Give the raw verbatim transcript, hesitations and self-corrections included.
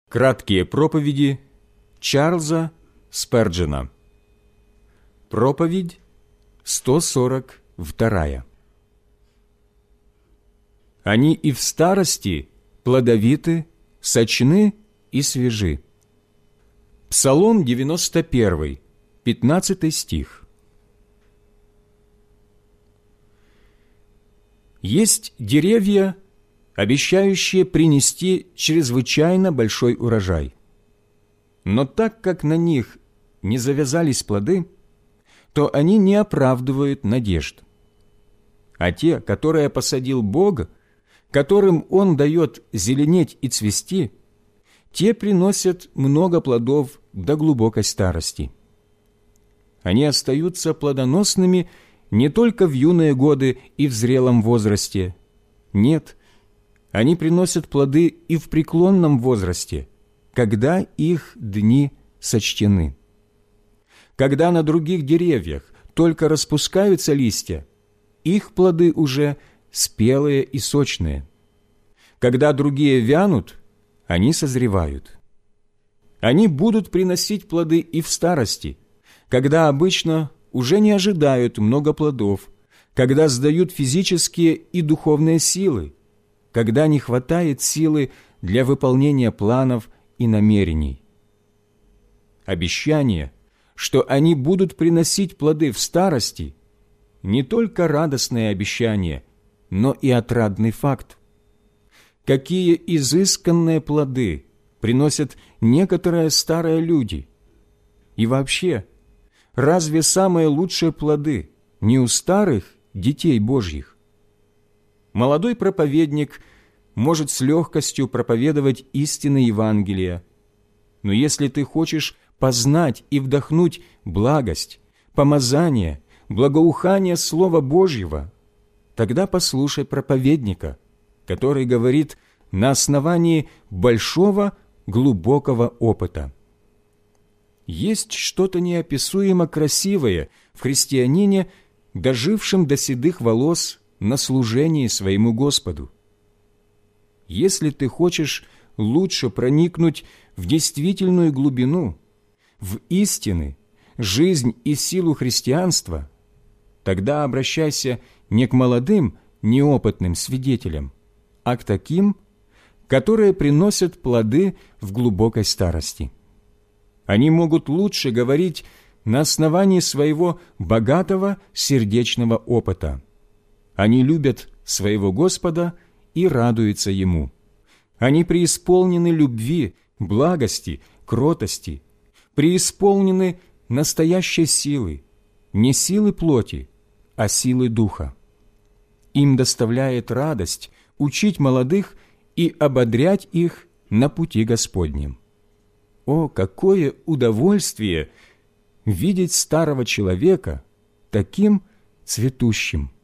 Краткие проповеди Чарльза Сперджена. Проповедь сто сорок вторая. Они и в старости плодовиты, сочны и свежи. Псалом девяносто первый, пятнадцатый стих. Есть деревья, обещающие принести чрезвычайно большой урожай. Но так как на них не завязались плоды, то они не оправдывают надежд. А те, которые посадил Бог, которым Он дает зеленеть и цвести, те приносят много плодов до глубокой старости. Они остаются плодоносными не только в юные годы и в зрелом возрасте. Нет, они приносят плоды и в преклонном возрасте, когда их дни сочтены. Когда на других деревьях только распускаются листья, их плоды уже спелые и сочные. Когда другие вянут, они созревают. Они будут приносить плоды и в старости, когда обычно уже не ожидают много плодов, когда сдают физические и духовные силы, когда не хватает силы для выполнения планов и намерений. Обещание, что они будут приносить плоды в старости, не только радостное обещание, но и отрадный факт. Какие изысканные плоды приносят некоторые старые люди! И вообще, разве самые лучшие плоды не у старых детей Божьих? Молодой проповедник может с легкостью проповедовать истины Евангелия, но если ты хочешь познать и вдохнуть благость, помазание, благоухание Слова Божьего, тогда послушай проповедника, который говорит на основании большого, глубокого опыта. Есть что-то неописуемо красивое в христианине, дожившем до седых волос на служении своему Господу. Если ты хочешь лучше проникнуть в действительную глубину, в истины, жизнь и силу христианства, тогда обращайся не к молодым, неопытным свидетелям, а к таким, которые приносят плоды в глубокой старости. Они могут лучше говорить на основании своего богатого сердечного опыта. Они любят своего Господа и радуются Ему. Они преисполнены любви, благости, кротости, преисполнены настоящей силы, не силы плоти, а силы Духа. Им доставляет радость учить молодых и ободрять их на пути Господнем. О, какое удовольствие видеть старого человека таким цветущим!